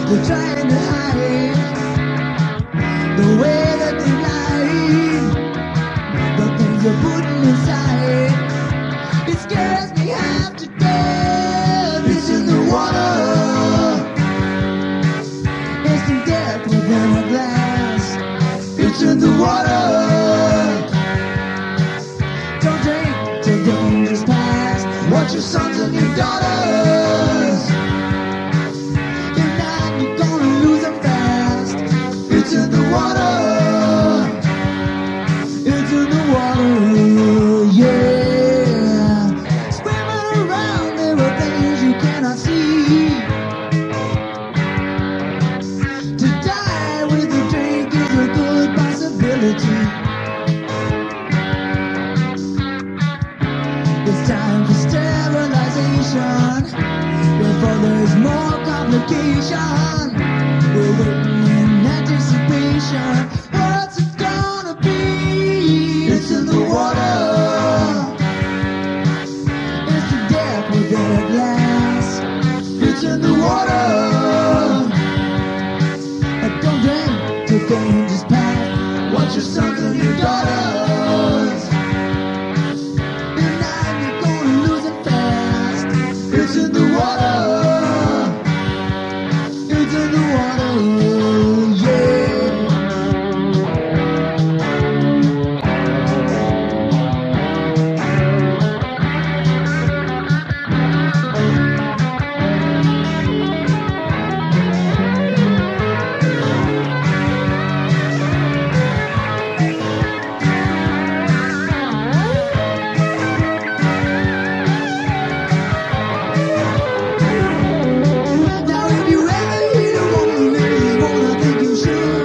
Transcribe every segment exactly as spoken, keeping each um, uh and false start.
They're trying to hide the way that they lie, the things they're putting inside. It scares me half to death. It's in the water. Instant death within a glass. It's in the water. Don't drink till danger's past. Watch your sons and your daughters. If not, you're gonna lose them fast. It's in the water. It's in the water, yeah. Swimming around, there are things you cannot see. To die with a drink is a good possibility. It's time for sterilization before there's more complication. We're waiting in anticipation. What's it gonna be? It's in the water. It's the death within a glass. It's in the water. Don't drink till danger's past. Watch your sons and your daughters. If not, you're gonna lose it fast. It's in the water. It's in the water, yeah. Now if you ever hit a woman in this world, I think you should.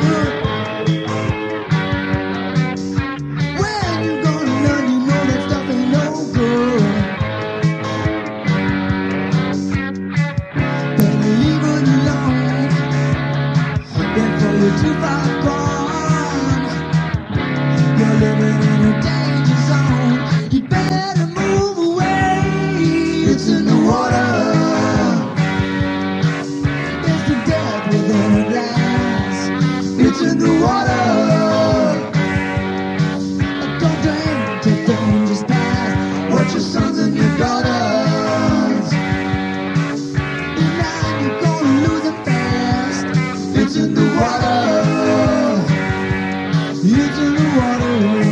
When you gonna learn, you know that stuff ain't no good. Better leave it alone before you're too far gone. You're living in a danger zone. You better move away. It's in the water. It's the death within a glass. It's in the water. Don't drink till danger's past. Watch your sons and your daughters. If not, you're gonna lose them fast. It's in the water. It's in the water.